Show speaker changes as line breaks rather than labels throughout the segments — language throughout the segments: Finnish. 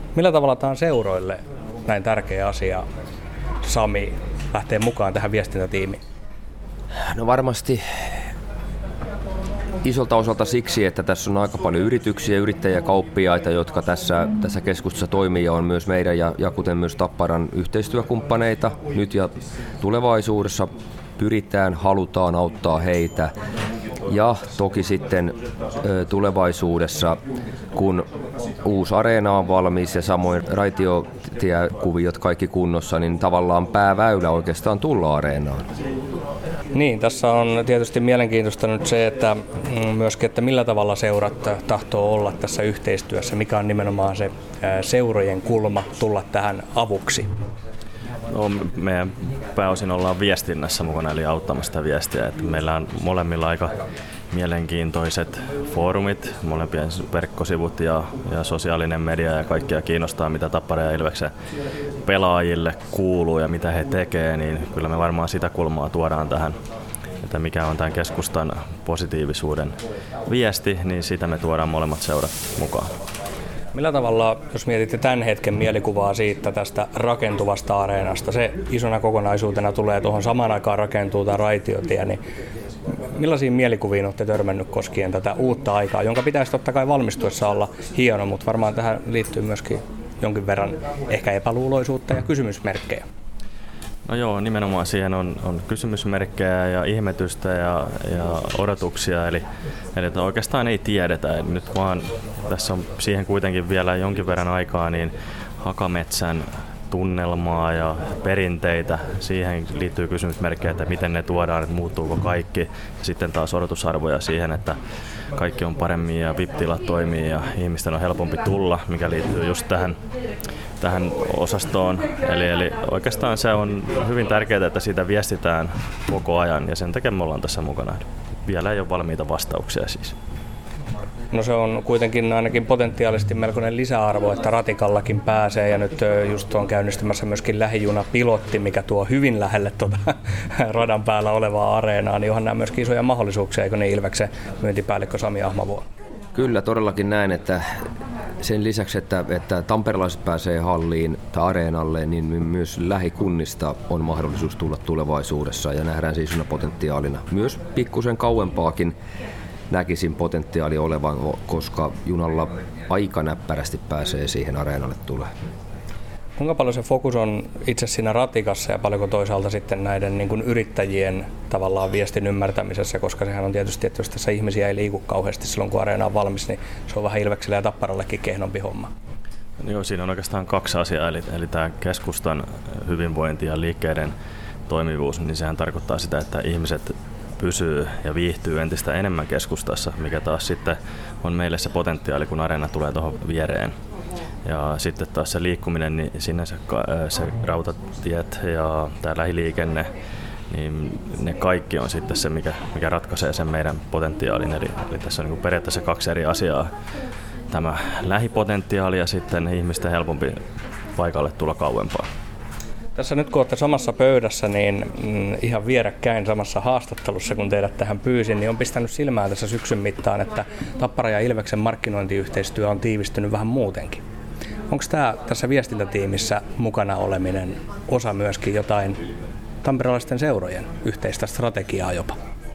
Millä tavalla tämä on seuroille näin tärkeä asia, Sami, lähtee mukaan tähän viestintätiimiin?
No varmasti isolta osalta siksi, että tässä on aika paljon yrityksiä, yrittäjiä, kauppiaita, jotka tässä keskustassa toimii ja on myös meidän ja kuten myös Tapparan yhteistyökumppaneita nyt ja tulevaisuudessa halutaan auttaa heitä. Ja toki sitten tulevaisuudessa, kun uusi areena on valmis ja samoin raitiotiekuviot kaikki kunnossa, niin tavallaan pääväylä oikeastaan tulla areenaan.
Niin, tässä on tietysti mielenkiintoista nyt se, että myöskin, että millä tavalla seurat tahtoo olla tässä yhteistyössä, mikä on nimenomaan se seurojen kulma tulla tähän avuksi.
No, meidän pääosin ollaan viestinnässä mukana, eli auttamasta viestiä. Että meillä on molemmilla aika mielenkiintoiset foorumit, molempien verkkosivut ja sosiaalinen media ja kaikkia kiinnostaa, mitä Tappara ja Ilveksen pelaajille kuuluu ja mitä he tekee, niin kyllä me varmaan sitä kulmaa tuodaan tähän, että mikä on tämän keskustan positiivisuuden viesti, niin sitä me tuodaan molemmat seurat mukaan.
Millä tavalla, jos mietitte tämän hetken mielikuvaa siitä tästä rakentuvasta areenasta, se isona kokonaisuutena tulee tuohon samaan aikaan rakentuu tämä raitiotie, niin millaisiin mielikuviin olette törmännyt koskien tätä uutta aikaa, jonka pitäisi totta kai valmistuessa olla hieno, mutta varmaan tähän liittyy myöskin jonkin verran ehkä epäluuloisuutta ja kysymysmerkkejä.
No joo, nimenomaan siihen on kysymysmerkkejä ja ihmetystä ja odotuksia, eli että oikeastaan ei tiedetä. Nyt vaan tässä on siihen kuitenkin vielä jonkin verran aikaa, niin Hakametsän tunnelmaa ja perinteitä, siihen liittyy kysymysmerkkejä, että miten ne tuodaan, että muuttuuko kaikki. Ja sitten taas odotusarvoja siihen, että kaikki on paremmin ja VIP-tilat toimii ja ihmisten on helpompi tulla, mikä liittyy just tähän osastoon. Eli oikeastaan se on hyvin tärkeää, että siitä viestitään koko ajan ja sen takia me ollaan tässä mukana. Vielä ei ole valmiita vastauksia siis.
No se on kuitenkin ainakin potentiaalisesti melkoinen lisäarvo, että ratikallakin pääsee ja nyt just on käynnistymässä myöskin lähijuna-pilotti, mikä tuo hyvin lähelle radan päällä olevaa areenaa, niin onhan nämä myöskin isoja mahdollisuuksia, eikö ne Ilveksen myyntipäällikkö Sami Ahmavuo?
Kyllä, todellakin näin, että sen lisäksi, että tamperelaiset pääsee halliin tai areenalle, niin myös lähikunnista on mahdollisuus tulla tulevaisuudessa ja nähdään siis potentiaalina. Myös pikkusen kauempaakin näkisin potentiaali olevan, koska junalla aika näppärästi pääsee siihen areenalle tulee.
Kuinka paljon se fokus on itse siinä ratikassa ja paljonko toisaalta sitten näiden niin kuin yrittäjien tavallaan viestin ymmärtämisessä, koska sehän on tietysti, että jos tässä ihmisiä ei liiku kauheasti silloin kun areena on valmis, niin se on vähän Ilvekselle ja Tapparallekin kehnompi homma.
Joo, siinä on oikeastaan kaksi asiaa, eli tämä keskustan hyvinvointi ja liikkeiden toimivuus, niin sehän tarkoittaa sitä, että ihmiset pysyy ja viihtyy entistä enemmän keskustassa, mikä taas sitten on meille se potentiaali, kun areena tulee tuohon viereen. Ja sitten taas se liikkuminen, niin sinne se rautatiet ja tämä lähiliikenne, niin ne kaikki on sitten se, mikä ratkaisee sen meidän potentiaalin. Eli tässä on niin kuin periaatteessa kaksi eri asiaa. Tämä lähipotentiaali ja sitten ihmisten helpompi paikalle tulla kauempaa.
Tässä nyt kun olette samassa pöydässä, niin ihan vierekkäin samassa haastattelussa, kun teidät tähän pyysin, niin on pistänyt silmään tässä syksyn mittaan, että Tappara ja Ilveksen markkinointiyhteistyö on tiivistynyt vähän muutenkin. Onko tämä tässä viestintätiimissä mukana oleminen osa myöskin jotain tamperelaisten seurojen yhteistä strategiaa jopa?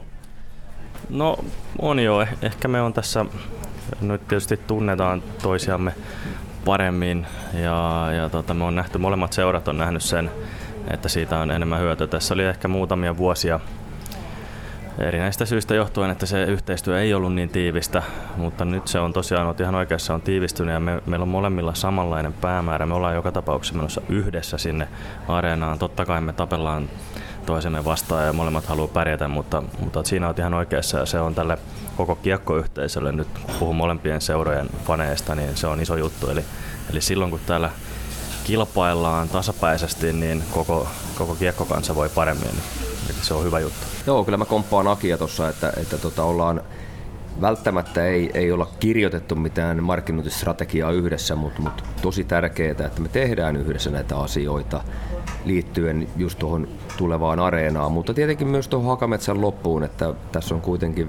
No on jo. Ehkä me on tässä, nyt tietysti tunnetaan toisiamme paremmin ja me on nähty, molemmat seurat on nähnyt sen, että siitä on enemmän hyötyä. Tässä oli ehkä muutamia vuosia erinäistä syistä johtuen, että se yhteistyö ei ollut niin tiivistä, mutta nyt se on tosiaan, ihan oikeassa, on tiivistynyt ja meillä on molemmilla samanlainen päämäärä. Me ollaan joka tapauksessa menossa yhdessä sinne areenaan. Totta kai me tapellaan toisemme vastaan ja molemmat haluaa pärjätä, mutta siinä on ihan oikeassa ja se on tälle koko kiekkoyhteisölle, nyt kun puhun molempien seurojen faneista, niin se on iso juttu. Eli silloin kun täällä kilpaillaan tasapäisesti, niin koko kiekkokansa voi paremmin. Eli se on hyvä juttu.
Joo, kyllä mä komppaan Akia tuossa, että ollaan välttämättä ei olla kirjoitettu mitään markkinointistrategiaa yhdessä, mutta tosi tärkeää, että me tehdään yhdessä näitä asioita liittyen just tuohon tulevaan areenaan, mutta tietenkin myös tuohon Hakametsän loppuun, että tässä on kuitenkin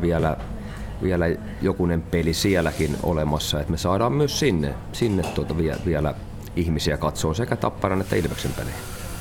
vielä jokunen peli sielläkin olemassa, että me saadaan myös sinne vielä ihmisiä katsoo sekä Tapparan että Ilveksen pelejä.